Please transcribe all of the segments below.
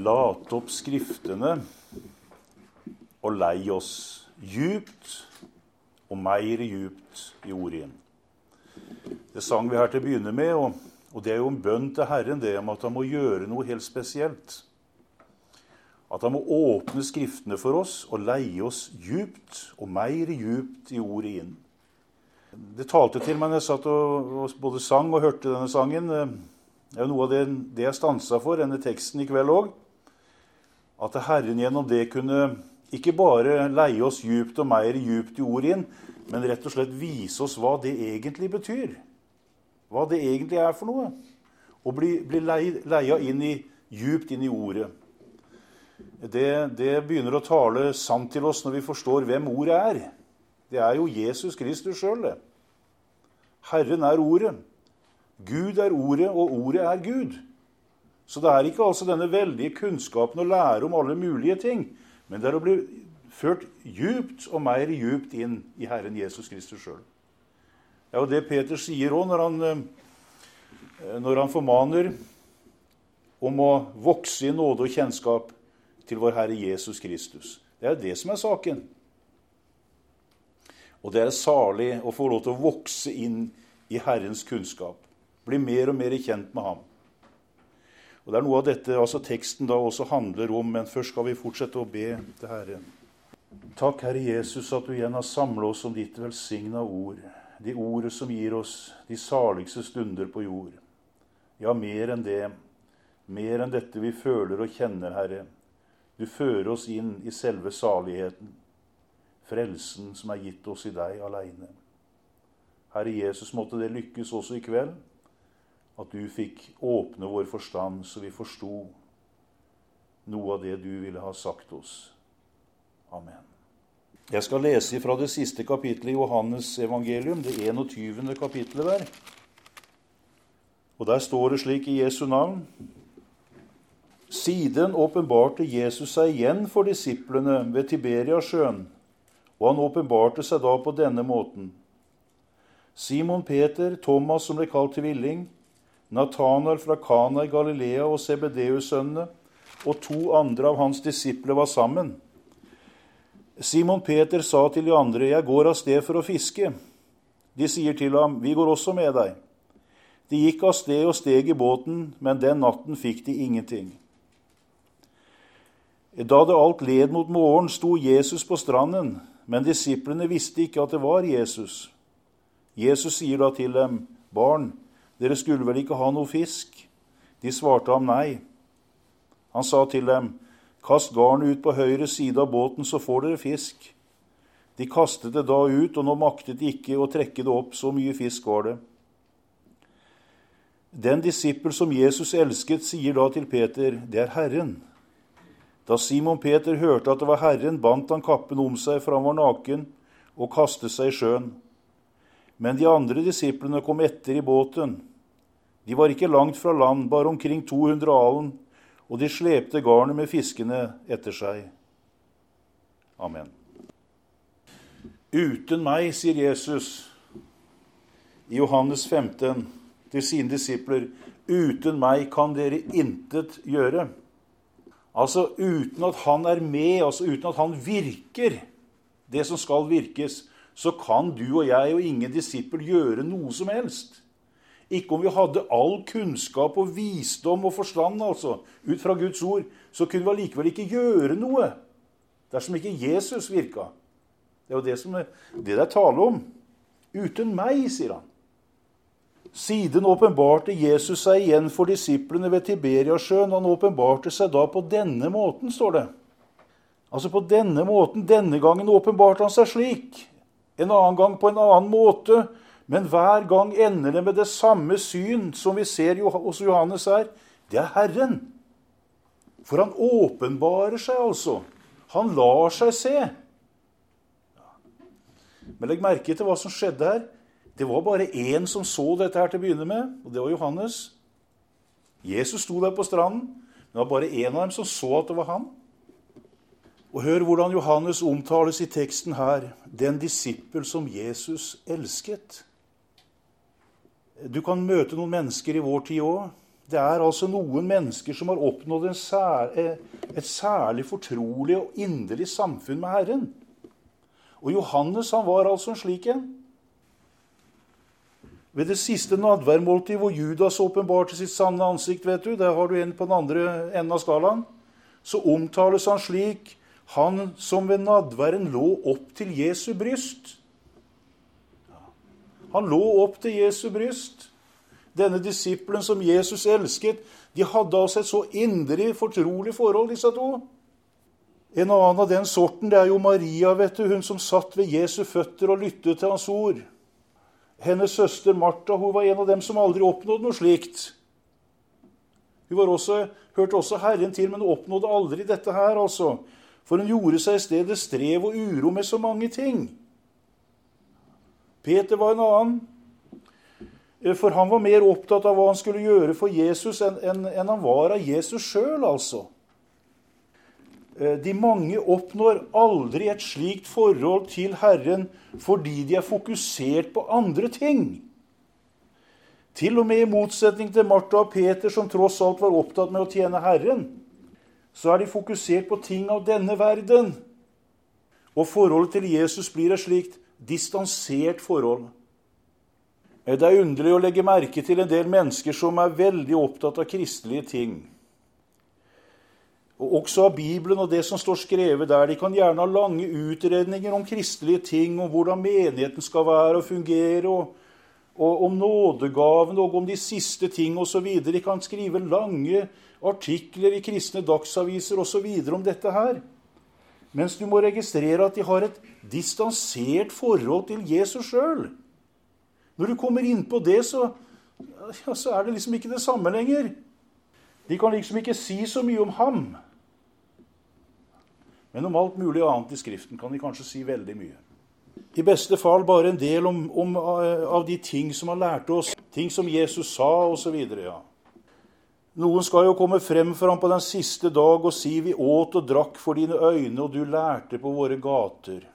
late opp skriftene og lei oss djupt og mer djupt i ordet igjen. Det sang vi her til å begynne med, og det er jo en bønn til Herren det om at han må gjøre noe helt spesielt. At han må åpne skriftene for oss og leie oss djupt og mer djupt i ordet inn. Det talte til meg når jeg satt og både sang og hørte denne sangen. Det er jo noe av det jeg stanset for, denne teksten i kveld også. At Herren gjennom det kunne ikke bare leie oss djupt og mer djupt i ordet inn, men rett og slett vise oss hva det egentlig betyr. Hva det egentlig er for noe. Å bli leia djupt inn i ordet. Det begynner å tale sant til oss når vi forstår hvem ordet er. Det er jo Jesus Kristus selv, det. Herren er ordet. Gud er ordet, og ordet er Gud. Så det er ikke altså denne veldige kunnskapen å lære om alle mulige ting, men det er å bli ført djupt og mer djupt inn i Herren Jesus Kristus selv. Det er jo det Peter sier også når han formaner om å vokse i nåde og kjennskap til vår Herre Jesus Kristus. Det er det som er saken. Og det er salig å få lov til å vokse inn i Herrens kunnskap. Bli mer og mer kjent med ham. Og det er noe av dette altså teksten da også handler om, men først skal vi fortsette å be til Herren. Takk, Herre Jesus, at du igjen har samlet oss om ditt velsignet ord. De ordet som gir oss de saligste stunder på jord. Ja, mer enn det. Mer enn dette vi føler og kjenner, Herre. Du fører oss inn i selve saligheten. Frelsen som er gitt oss i deg alene. Herre Jesus, måtte det lykkes også i kveld, at du fikk åpne vår forstand, så vi forstod noe av det du ville ha sagt oss. Amen. Jeg skal lese fra det siste kapittelet i Johannes evangelium, det 21. kapittelet der. Og der står det slik i Jesu navn: Siden åpenbarte Jesus seg igjen for disiplene ved Tiberiasjøen, og han åpenbarte seg da på denne måten. Simon Peter, Thomas som ble kalt tvilling, Nathanael fra Kana i Galilea og Zebedeus-sønnene, og 2 andre av hans disipler var sammen. Simon Peter sa til de andre: Jeg går av sted for å fiske. De sier til ham: Vi går også med deg. De gikk av sted og steg i båten, men den natten fikk de ingenting. Da det alt led mot morgen, sto Jesus på stranden, men disiplene visste ikke at det var Jesus. Jesus sier da til dem: Barn, dere skulle vel ikke ha noe fisk? De svarte ham nei. Han sa til dem: Kast garnet ut på høyre side av båten, så får dere fisk. De kastet det da ut, og nå maktet de ikke å trekke det opp, så mye fisk var det. Den disippel som Jesus elsket, sier da til Peter: Det er Herren. Da Simon Peter hørte at det var Herren, bandt han kappen om seg, for han var naken, og kastet seg i sjøen. Men de andre disiplene kom etter i båten. De var ikke langt fra land, bare omkring 200 alen, og de slepte garnet med fiskene etter seg. Amen. Uten meg, sier Jesus i Johannes 15 til sine disipler, uten meg kan dere intet gjøre. Altså uten at han er med, altså uten at han virker det som skal virkes, så kan du og jeg og ingen disippel gjøre noe som helst. Ikke om vi hadde all kunnskap og visdom og forstand, altså, ut fra Guds ord, så kunne vi allikevel ikke gjøre noe, dersom ikke Jesus virka. Det er jo det er tale om. Uten meg, sier han. Siden åpenbarte Jesus seg igjen for disiplene ved Tiberiasjøen. Han åpenbarte seg da på denne måten, står det. Altså på denne måten, denne gangen åpenbarte han seg slik. En annen gang på en annen måte, men hver gang ender det med det samme syn som vi ser hos Johannes her. Det er Herren. For han åpenbarer seg altså. Han lar seg se. Men legg merke til hva som skjedde her. Det var bare en som så dette her til å begynne med, og det var Johannes. Jesus sto der på stranden, men det var bare en av dem som så at det var han. Og hør hvordan Johannes omtales i teksten her. Den disippel som Jesus elsket. Du kan møte noen mennesker i vår tid også, Det altså noen mennesker som har oppnådd et særlig fortrolig og inderlig samfunn med Herren. Og Johannes, han var altså en slik en. Ved det siste nadværmåltid hvor Judas åpenbarte sitt sanne ansikt, vet du, der har du en på den andre enden av skalaen, så omtales han slik: han som ved nadværen lå opp til Jesu bryst. Han lå opp til Jesu bryst. Denne disippelen som Jesus elsket, de hadde altså et så inderlig, fortrolig forhold, disse to. En annen av den sorten, det jo Maria, vet du, hun som satt ved Jesu føtter og lyttet til hans ord. Hennes søster Martha, hun var en av dem som aldri oppnådde noe slikt. Hun hørte også Herren til, men oppnådde aldri dette her, altså. For hun gjorde seg i stedet strev og uro med så mange ting. Peter var en annen. For han var mer opptatt av hva han skulle gjøre for Jesus enn han var av Jesus selv, altså. De mange oppnår aldri et slikt forhold til Herren fordi de fokusert på andre ting. Til og med i motsetning til Martha og Peter, som tross alt var opptatt med å tjene Herren, så de fokusert på ting av denne verden. Og forholdet til Jesus blir et slikt distansert forhold. Det underlig å legge merke til en del mennesker som veldig opptatt av kristelige ting. Og også av Bibelen og det som står skrevet der. De kan gjerne ha lange utredninger om kristelige ting, om hvordan menigheten skal være og fungere, og om nådegaven og om de siste ting og så videre. De kan skrive lange artikler i kristne dagsaviser og så videre om dette her. Mens du må registrere at de har et distansert forhold til Jesus selv. Når du kommer inn på det, så det liksom ikke det samme lenger. De kan liksom ikke si så mye om ham. Men om alt mulig annet i Skriften kan de kanskje si veldig mye. I beste fall bare en del av de ting som han lærte oss, ting som Jesus sa og så videre, ja. Noen skal jo komme frem for ham på den siste dag og si: vi åt og drakk for dine øyne, og du lærte på våre gater.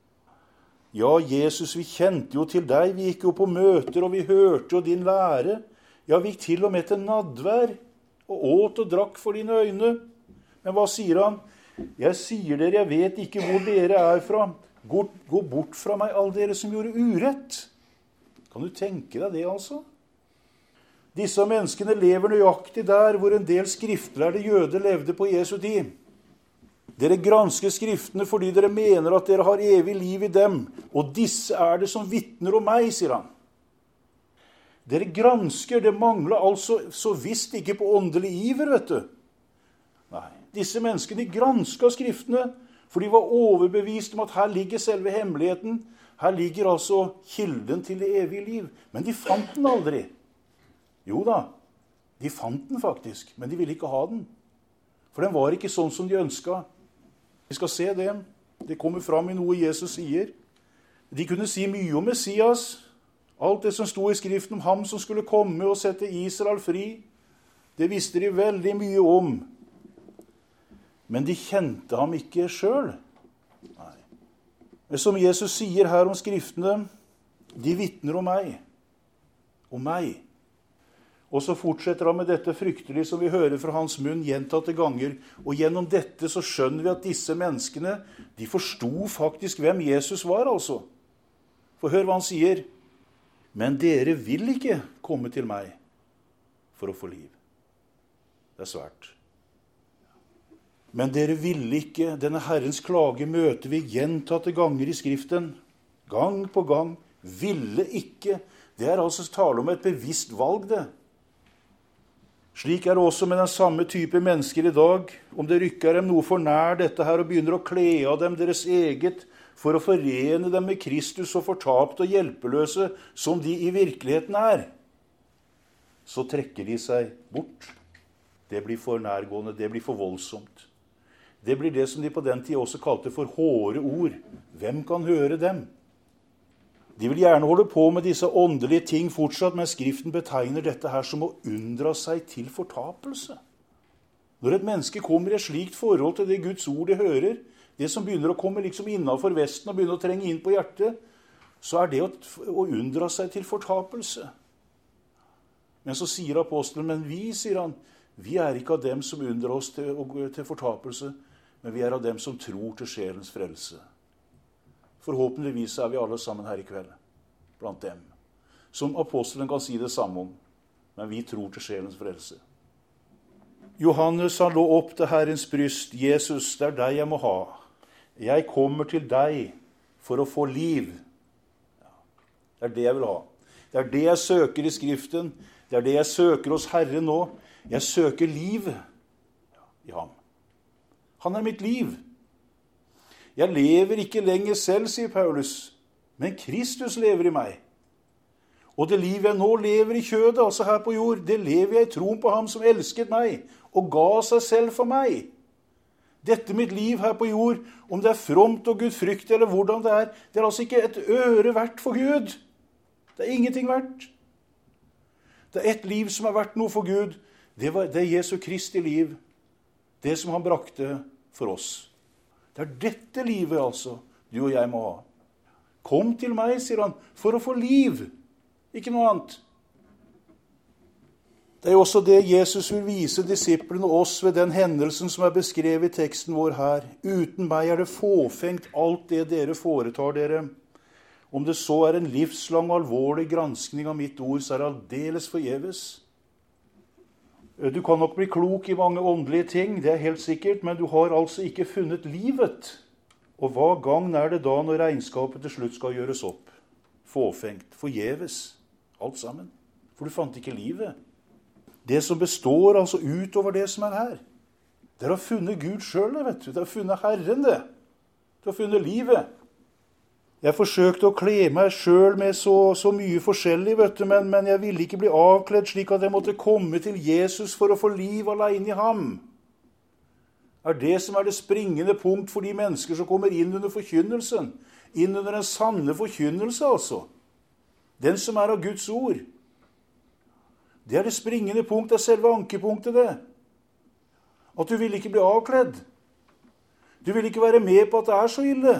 Ja, Jesus, vi kjente jo til deg, vi gikk jo på møter, og vi hørte jo din lære. Ja, vi gikk til og med til nadvær, og åt og drakk for dine øyne. Men hva sier han? Jeg sier dere, jeg vet ikke hvor dere fra. Gå bort fra meg, alle dere som gjorde urett. Kan du tenke deg det, altså? Disse menneskene lever nøyaktig der hvor en del skriftlærde jøder levde på Jesu tid. Dere gransker skriftene fordi dere mener at dere har evig liv i dem, og disse det som vitner om meg, sier han. Dere gransker, det mangler altså så visst ikke på åndelig iver, vet du. Nei, disse menneskene gransket skriftene, for de var overbevist om at her ligger selve hemmeligheten, her ligger altså kilden til det evige liv. Men de fant den aldri. Jo da, de fant den faktisk, men de ville ikke ha den. For den var ikke sånn som de ønsket. Vi skal se det. Det kommer fram i noe Jesus sier. De kunne si mye om Messias. Alt det som stod i skriften om ham som skulle komme og sette Israel fri, det visste de veldig mye om. Men de kjente ham ikke selv. Nei. Men som Jesus sier her om skriftene, de vitner om meg. Om meg. Og så fortsetter han med dette fryktelige som vi hører fra hans munn gjentatte ganger. Og gjennom dette så skjønner vi at disse menneskene, de forstod faktisk hvem Jesus var, altså. For hør hva han sier. Men dere vil ikke komme til meg for å få liv. Det svært. Men dere ville ikke. Denne Herrens klage møter vi gjentatte ganger i Skriften. Gang på gang. Ville ikke. Det altså tale om et bevisst valg, det. Slik det også med den samme type mennesker i dag. Om det rykker dem noe for nær dette her og begynner å kle av dem deres eget for å forene dem med Kristus og fortapte og hjelpeløse som de i virkeligheten så trekker de seg bort. Det blir for nærgående, det blir for voldsomt. Det blir det som de på den tid også kalte for hårde ord. Hvem kan høre dem? De vil gjerne holde på med disse åndelige ting fortsatt, men Skriften betegner dette her som å unndra seg til fortapelse. Når et menneske kommer i et slikt forhold til det Guds ord de hører, det som begynner å komme liksom innenfor vesten og begynner å trenge inn på hjertet, så det å unndra seg til fortapelse. Men så sier apostelen, men vi, sier han, vi er ikke av dem som undrer oss til fortapelse, men vi er av dem som tror til sjelens frelse. Forhåpentligvis er vi alle sammen her i kveld, blant dem. Som apostelen kan si det samme om, men vi tror til sjelens frelse. Johannes, han lå opp til Herrens bryst. Jesus, det er deg jeg må ha. Jeg kommer til deg for å få liv. Det er det jeg vil ha. Det er det jeg søker i Skriften. Det er det jeg søker hos Herren nå. Jeg søker liv i ham. Han er mitt liv. Jeg lever ikke lenger selv, sier Paulus, men Kristus lever i meg. Og det liv jeg nå lever i kjødet, altså her på jord, det lever jeg i troen på ham som elsket meg og ga seg selv for meg. Dette mitt liv her på jord, om det er fromt og gudfryktig eller hvordan det er altså ikke et øre verdt for Gud. Det er ingenting verdt. Det er et liv som er verdt noe for Gud. Det er Jesu Kristi liv. Det som han brakte for oss. Det er dette livet altså du og jeg må ha. Kom til meg, sier han, for å få liv. Ikke noe annet. Det er jo også det Jesus vil vise disiplene og oss ved den hendelsen som er beskrevet i teksten vår her. Uten meg er det fåfengt alt det dere foretar dere. Om det så er en livslang og alvorlig granskning av mitt ord, så er det aldeles forgjeves. Du kan nok bli klok i mange åndelige ting, det er helt sikkert, men du har altså ikke funnet livet. Og hva gagn er det da når regnskapet til slutt skal gjøres opp? Fåfengt, forgjeves, alt sammen. For du fant ikke livet. Det som består altså utover det som er her. Dere har funnet Gud selv, vet du. Dere har funnet Herren, det. Du har funnet livet. Jeg forsøkte å kle meg selv med så mye forskjellig, vet du, men jeg ville ikke bli avkledd slik at jeg måtte komme til Jesus for å få liv alene i ham. Er det som er det springende punkt for de mennesker som kommer inn under forkynnelsen. Inn under den sanne forkynnelse, altså. Den som er av Guds ord. Det er det springende punkt, det er selve ankepunktet det. At du vil ikke bli avkledd. Du vil ikke være med på at det er så ille.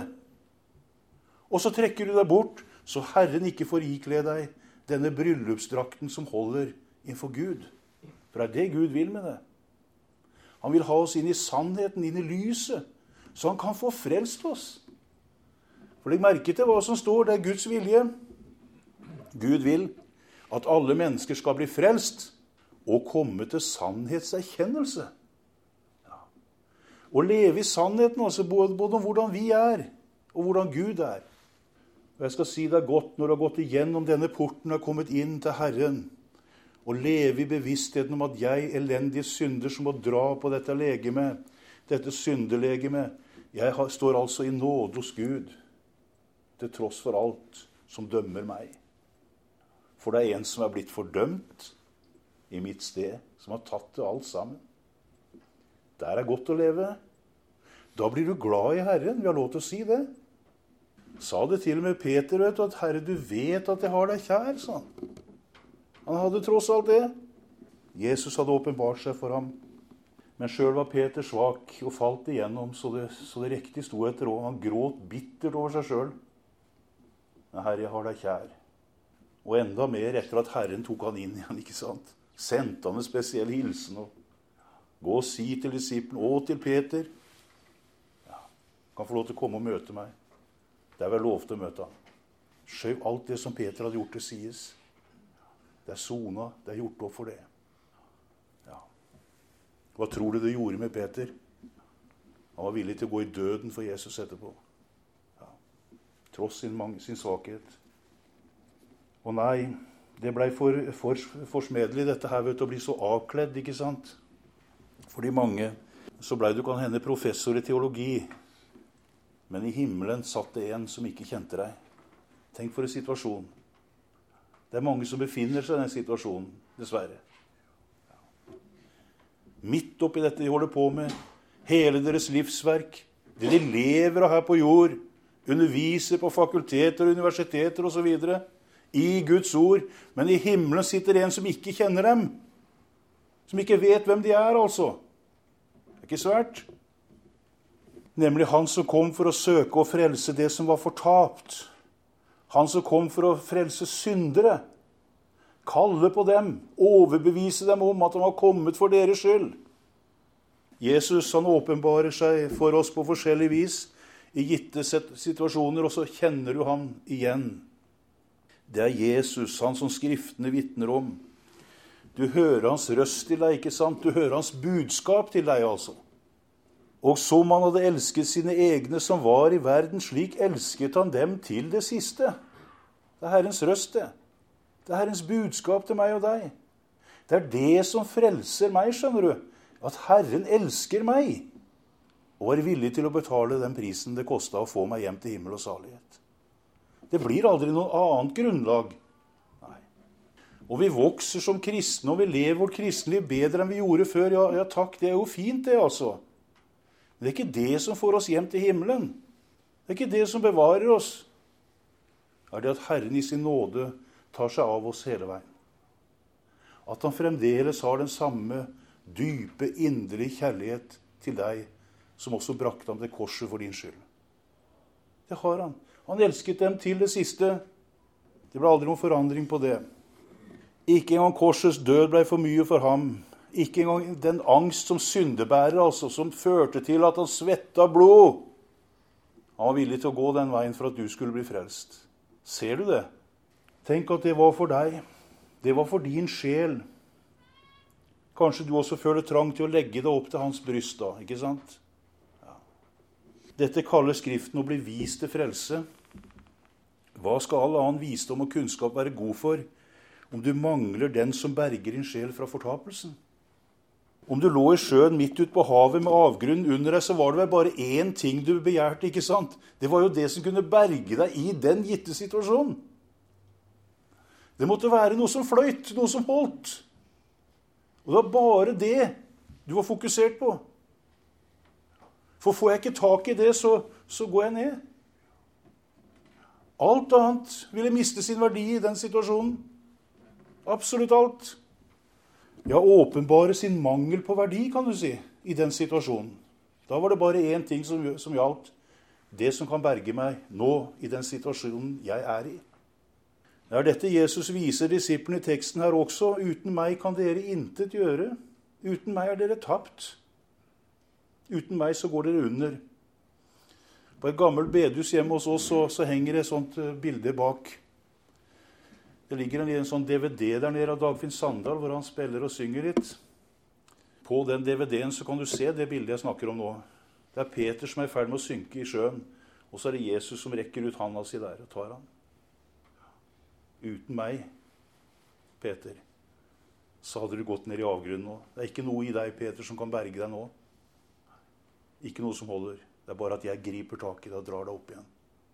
Og så trekker du deg bort, så Herren ikke får ikle deg denne bryllupsdrakten som holder innenfor Gud. For det er det Gud vil med det. Han vil ha oss inn i sannheten, inn i lyset, så han kan få frelst oss. For legg merke til hva som står, det er Guds vilje. Gud vil at alle mennesker skal bli frelst og komme til sannhetserkjennelse. Ja. Og leve i sannheten, altså både om hvordan vi er, og hvordan Gud er. Og jeg skal si deg godt, når du har gått igjennom denne porten og har kommet inn til Herren, og leve i bevisstheten om at jeg, elendige synder som må dra på dette legeme, dette syndelegeme, jeg står altså i nåde hos Gud, til tross for alt som dømmer meg. For det er en som er blitt fordømt i mitt sted, som har tatt det alt sammen. Der er godt å leve. Da blir du glad i Herren, vi har lov til å si det. Sa det til og med Peter, vet du, at Herre, du vet at jeg har deg kjær, sa han. Han hadde tross alt det. Jesus hadde åpenbart seg for ham. Men selv var Peter svak og falt igjennom, så det riktig sto etter, og han gråt bittert over seg selv. Men Herre, jeg har deg kjær. Og enda mer etter at Herren tok han inn igjen, ikke sant? Sendte han en spesiell hilsen og gå og si til disippelen og til Peter, ja, kan få lov til å komme og møte meg. Det er vel lov til å møte han. Skjøv alt det som Peter hadde gjort til sies. Det er sona, det er gjort opp for det. Ja. Hva tror du det gjorde med Peter? Han var villig til å gå i døden for Jesus etterpå. Ja. Tross sin svakhet. Og nei, det ble for smedelig dette her, vet du, å bli så avkledd, ikke sant? For de mange så ble du kan hende professor i teologi, men i himmelen satt det en som ikke kjente deg. Tenk for en situasjon. Det er mange som befinner seg i den situasjonen, dessverre. Midt oppi dette de holder på med, hele deres livsverk, det de lever av her på jord, underviser på fakulteter, universiteter og så videre, i Guds ord, men i himmelen sitter en som ikke kjenner dem, som ikke vet hvem de er, altså. Det er ikke svært. Nemlig han som kom for å søke og frelse det som var fortapt. Han som kom for å frelse syndere. kalle på dem, overbevise dem om at han har kommet for deres skyld. Jesus, han åpenbarer seg for oss på forskjellig vis i gitte situasjoner, og så kjenner du ham igjen. Det er Jesus, han som skriftene vitner om. Du hører hans røst til deg, ikke sant? Du hører hans budskap til deg, altså. Og som han hadde elsket sine egne som var i verden, slik elsket han dem til det siste. Det er Herrens røst, det. Det er Herrens budskap til meg og deg. Det er det som frelser meg, skjønner du. At Herren elsker meg, og er villig til å betale den prisen det kostet å få meg hjem til himmel og salighet. Det blir aldri noe annet grunnlag. Nei. Og vi vokser som kristne, og vi lever vårt kristenliv bedre enn vi gjorde før. Ja, takk, det er jo fint det, altså. Men det er ikke det som får oss hjem til himmelen. Det er ikke det som bevarer oss. Det er det at Herren i sin nåde tar seg av oss hele veien. At han fremdeles har den samme dype, inderlige kjærlighet til deg, som også brakte ham til korset for din skyld. Det har han. Han elsket dem til det siste. Det ble aldri noen forandring på det. Ikke engang korsets død ble for mye for ham. Ikke engang den angst som syndebærer, altså, som førte til at han svetta blod. Han var villig til å gå den veien for at du skulle bli frelst. Ser du det? Tenk at det var for deg. Det var for din sjel. Kanskje du også føler trang til å legge det opp til hans bryst da, ikke sant? Ja. Dette kaller Skriften å bli vist til frelse. Hva skal all annen visdom og kunnskap være god for, om du mangler den som berger din sjel fra fortapelsen? Om du lå i sjøen midt ut på havet med avgrunnen under deg, så var det vel bare én ting du begjærte, ikke sant? Det var jo det som kunne berge deg i den gitte situasjonen. Det måtte være noe som fløyt, noe som holdt. Og det var bare det du var fokusert på. For får jeg ikke tak i det, så går jeg ned. Alt annet ville miste sin verdi i den situasjonen. Absolutt alt. Ja, åpenbare sin mangel på verdi, kan du si, i den situasjonen. Da var det bare én ting som gjaldt. Det som kan berge meg nå i den situasjonen jeg er i. Det er dette Jesus viser disiplene i teksten her også. Uten meg kan dere intet gjøre. Uten meg er dere tapt. Uten meg så går dere under. På et gammelt bedehus hjemme hos oss så henger det et sånt bilde bak. Det ligger en sånn DVD der nede av Dagfinn Sandal, hvor han spiller og synger litt. På den DVD-en så kan du se det bildet jeg snakker om nå. Det er Peter som er i ferd med å synke i sjøen, og så er det Jesus som rekker ut handa si der og tar han. Uten meg, Peter, så hadde du gått ned i avgrunnen nå. Det er ikke noe i deg, Peter, som kan berge deg nå. Ikke noe som holder. Det er bare at jeg griper tak i deg og drar deg opp igjen.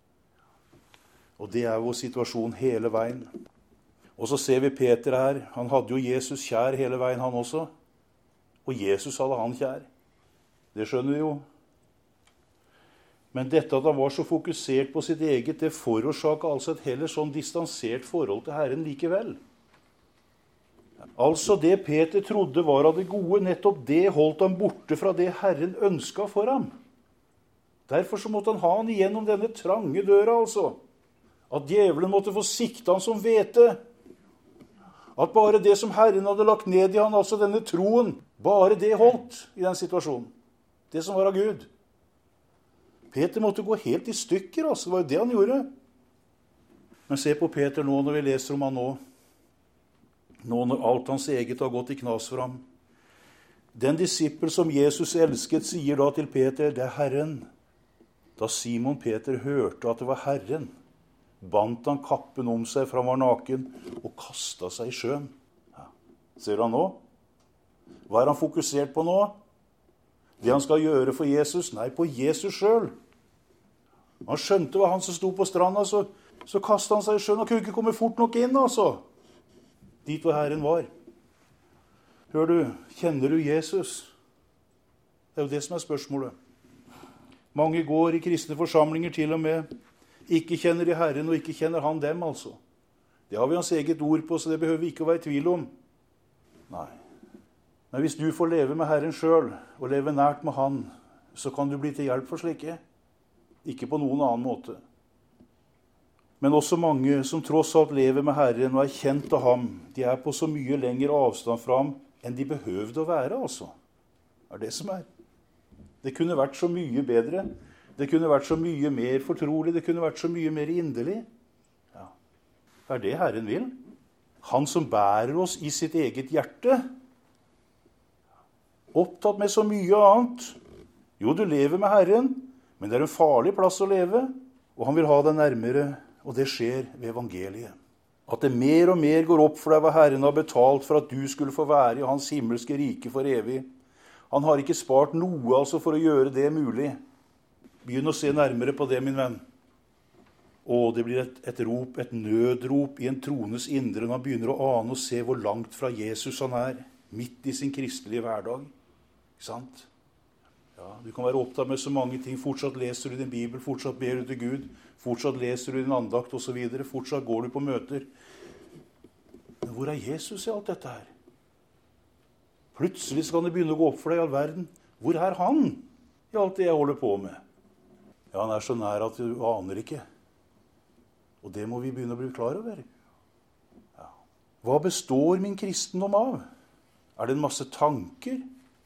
Og det er vår situasjon hele veien. Og så ser vi Peter her. Han hadde jo Jesus kjær hele veien, han også. Og Jesus hadde han kjær. Det skjønner vi jo. Men dette at han var så fokusert på sitt eget, det forårsaket altså et heller sånn distansert forhold til Herren likevel. Altså det Peter trodde var av det gode, nettopp det holdt han borte fra det Herren ønsket for ham. Derfor så måtte han ha han igjennom denne trange døra, altså. At djevelen måtte få sikte han som hvete. At bare det som Herren hadde lagt ned i han, altså denne troen, bare det holdt i den situasjonen. Det som var av Gud. Peter måtte gå helt i stykker, altså. Det var jo det han gjorde. Men se på Peter nå, når vi leser om han nå. Nå når alt hans eget har gått i knas for ham. Den disippel som Jesus elsket, sier da til Peter, det er Herren. Da Simon Peter hørte at det var Herren, bandt han kappen om seg fra han var naken, og kastet seg i sjøen. Ja. Ser du han nå? Hva er han fokusert på nå? Det han skal gjøre for Jesus? Nei, på Jesus selv. Han skjønte hva han som sto på stranda, så kastet han seg i sjøen. Han kunne ikke komme fort nok inn, altså. Dit hvor Herren var. Hør du, kjenner du Jesus? Det er jo det som er spørsmålet. Mange går i kristne forsamlinger til og med, ikke kjenner de Herren, og ikke kjenner han dem, altså. Det har vi hans eget ord på, så det behøver vi ikke å være i tvil om. Nei. Men hvis du får leve med Herren selv, og leve nært med han, så kan du bli til hjelp for slike. Ikke på noen annen måte. Men også mange som tross alt lever med Herren og er kjent av ham, de er på så mye lengre avstand fra ham enn de behøvde å være, altså. Det er det som er. Det kunne vært så mye bedre. Det kunne vært så mye mer fortrolig. Det kunne vært så mye mer inderlig. Ja. Det er det Herren vil. Han som bærer oss i sitt eget hjerte. Opptatt med så mye annet. Jo, du lever med Herren, men det er en farlig plass å leve, og han vil ha deg nærmere, og det skjer ved evangeliet. At det mer og mer går opp for deg hva Herren har betalt for at du skulle få være i hans himmelske rike for evig. Han har ikke spart noe altså for å gjøre det mulig. Begynn å se nærmere på det, min venn. Og det blir et rop, et nødrop i en trones indre når han begynner å ane og se hvor langt fra Jesus han er, midt i sin kristelige hverdag. Ikke sant? Ja, du kan være opptatt med så mange ting. Fortsatt leser du din Bibel, fortsatt ber du til Gud, fortsatt leser du din andakt og så videre, fortsatt går du på møter. Men hvor er Jesus i alt dette her? Plutselig skal det begynne å gå opp for deg i all verden. Hvor er han i alt det jeg holder på med? Ja, han er så nær at du aner ikke. Og det må vi begynne å bli klar over. Ja. Hva består min kristendom av? Er det en masse tanker?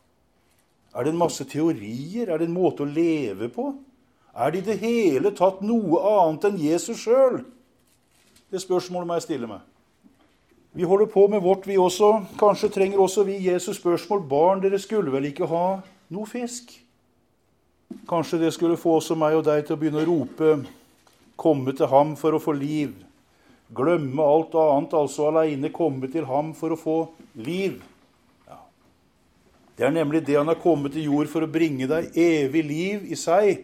Er det en masse teorier? Er det en måte å leve på? Er det i det hele tatt noe annet enn Jesus selv? Det spørsmålet må jeg stille meg. Vi holder på med vårt, vi også. Kanskje trenger også vi Jesus spørsmål. Barn, dere skulle vel ikke ha noe fisk? Kanskje det skulle få også meg og deg til å begynne å rope, komme til ham for å få liv. Glemme alt annet, altså alene komme til ham for å få liv. Ja. Det er nemlig det han har kommet til jord for å bringe deg evig liv i seg.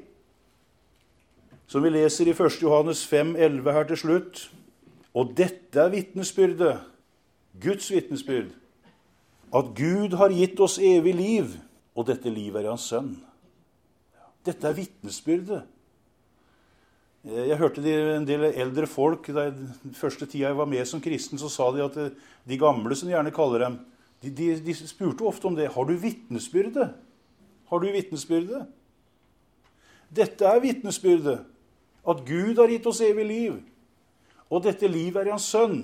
Som vi leser i 1. Johannes 5,11 her til slutt. Og dette er vitnesbyrdet, Guds vitnesbyrd, at Gud har gitt oss evig liv, og dette livet er hans sønn. Dette er vitnesbyrdet. Jeg hørte en del eldre folk, den første tida jeg var med som kristen, så sa de at de gamle, som de gjerne kaller dem, de spurte ofte om det. Har du vitnesbyrdet? Har du vitnesbyrdet? Dette er vitnesbyrdet, at Gud har gitt oss evig liv, og dette livet er hans sønn.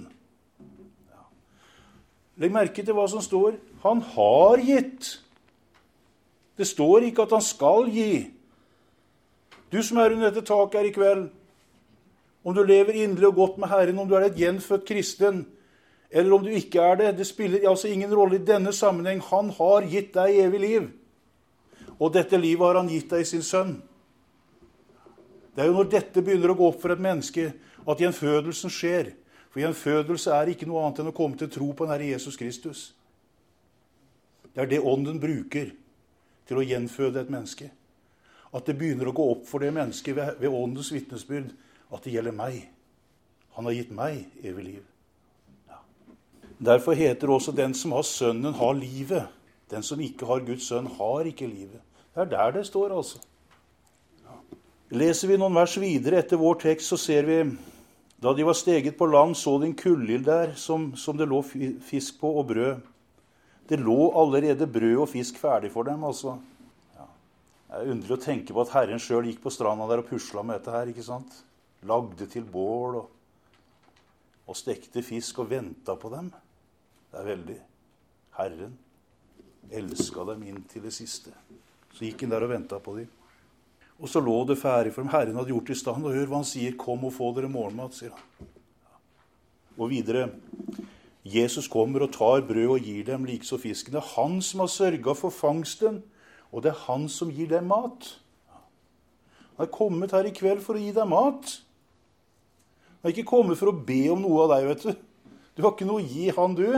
Legg merke til hva som står. Han har gitt. Det står ikke at han skal gi. Du som er under dette taket her i kveld, om du lever inderlig og godt med Herren, om du er et gjenfødt kristen, eller om du ikke er det, det spiller altså ingen rolle i denne sammenheng. Han har gitt deg evig liv. Og dette livet har han gitt deg i sin sønn. Det er jo når dette begynner å gå opp for et menneske, at gjenfødelsen skjer. For gjenfødelse er ikke noe annet enn å komme til tro på den Herre Jesus Kristus. Det er det ånden bruker til å gjenføde et menneske. At det begynner å gå opp for det mennesket ved åndens vitnesbyrd, at det gjelder meg. Han har gitt meg evig liv. Ja. Derfor heter det også den som har sønnen, har livet. Den som ikke har Guds sønn, har ikke livet. Det er der det står, altså. Ja. Leser vi noen vers videre etter vår tekst, så ser vi da de var steget på land, så de en kullild der som det lå fisk på og brød. Det lå allerede brød og fisk ferdig for dem, altså. Ja. Det er underlig å tenke på at Herren selv gikk på stranda der og pusla med dette her, ikke sant? Lagde til bål og stekte fisk og ventet på dem. Det er veldig. Herren elsket dem inn til det siste. Så gikk han der og ventet på dem. Og så lå det ferdig, for Herren hadde gjort i stand. Og hør hva han sier, kom og få dere morgenmat, sier han. Og videre, Jesus kommer og tar brød og gir dem likeså fisken. Det er han som har sørget for fangsten, og det er han som gir dem mat. Han er kommet her i kveld for å gi deg mat. Han er ikke kommet for å be om noe av deg, vet du. Du har ikke noe å gi han, du.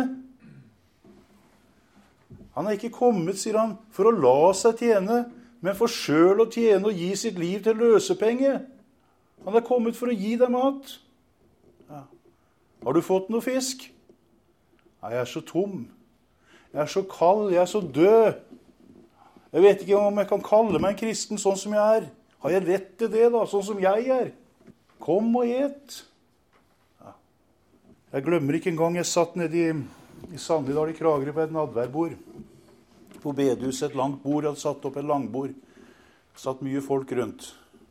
Han er ikke kommet, sier han, for å la seg tjene, men for selv å tjene og gi sitt liv til løsepenge. Han er kommet for å gi deg mat. Ja. Har du fått noe fisk? Nei, jeg er så tom. Jeg er så kald, jeg er så død. Jeg vet ikke om jeg kan kalle meg en kristen sånn som jeg er. Har jeg rett til det da, sånn som jeg er? Kom og et. Ja. Jeg glemmer ikke en gang jeg satt nede i Sandidal i Kragerø på et nadværbord. På bedehuset et langt bord, hadde satt opp et langbord. Satt mye folk rundt.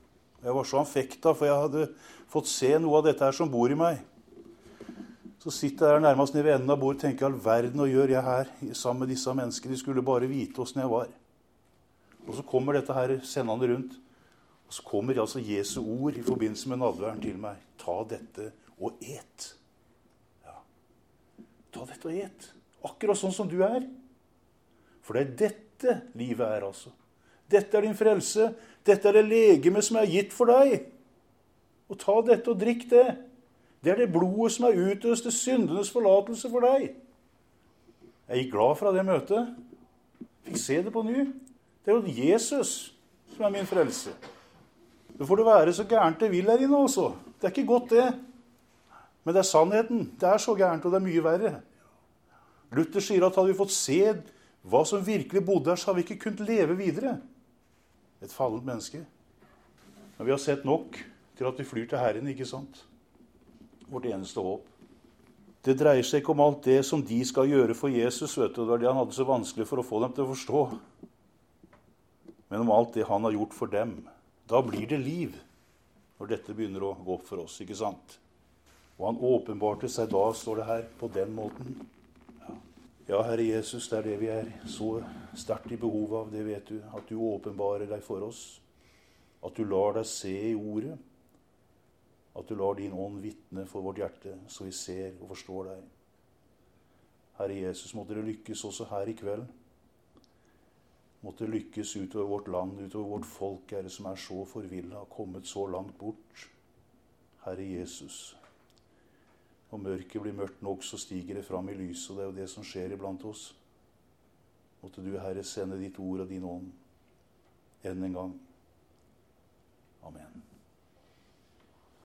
Jeg var så anfekta, for jeg hadde fått se noe av dette her som bor i meg. Så sitter jeg her nærmest nede ved enden av bordet og tenker, all verden, og gjør jeg her sammen med disse menneskene? De skulle bare vite hvordan jeg var. Og så kommer dette her sendende rundt. Og så kommer altså Jesu ord i forbindelse med nadværen til meg. Ta dette og et. Ja. Ta dette og et. Akkurat sånn som du er. For det er dette livet er, altså. Dette er din frelse. Dette er det legeme som er gitt for deg. Og ta dette og drikk det. Det er det blodet som er utøst til syndenes forlatelse for deg. Jeg gikk glad fra det møtet. Fikk se det på ny. Det er jo Jesus som er min frelse. Det får det være så gærent det vil her inne også. Det er ikke godt det. Men det er sannheten. Det er så gærent, og det er mye verre. Luther sier at hadde vi fått se hva som virkelig bodde her, så har vi ikke kunnet leve videre. Et fallent menneske. Men vi har sett nok til at vi flyr til Herren, ikke sant? Vårt eneste håp. Det dreier seg ikke om alt det som de skal gjøre for Jesus, vet du. Det var det han hadde så vanskelig for å få dem til å forstå. Men om alt det han har gjort for dem. Da blir det liv, når dette begynner å gå opp for oss, ikke sant? Og han åpenbarte seg da, står det her, på den måten. Ja, Herre Jesus, det er det vi er så sterkt i behov av, det vet du. At du åpenbarer deg for oss. At du lar deg se i ordet. At du lar din ånd vitne for vårt hjerte, så vi ser og forstår deg. Herre Jesus, måtte det lykkes også her i kveld. Måtte det lykkes utover vårt land, utover vårt folk, Herre, som er så forvillet, har kommet så langt bort. Herre Jesus. Når mørket blir mørkt nok, så stiger det fram i lyset, og det er jo det som skjer iblant oss. Måtte du, Herre, sende ditt ord og din ånd enn en gang. Amen.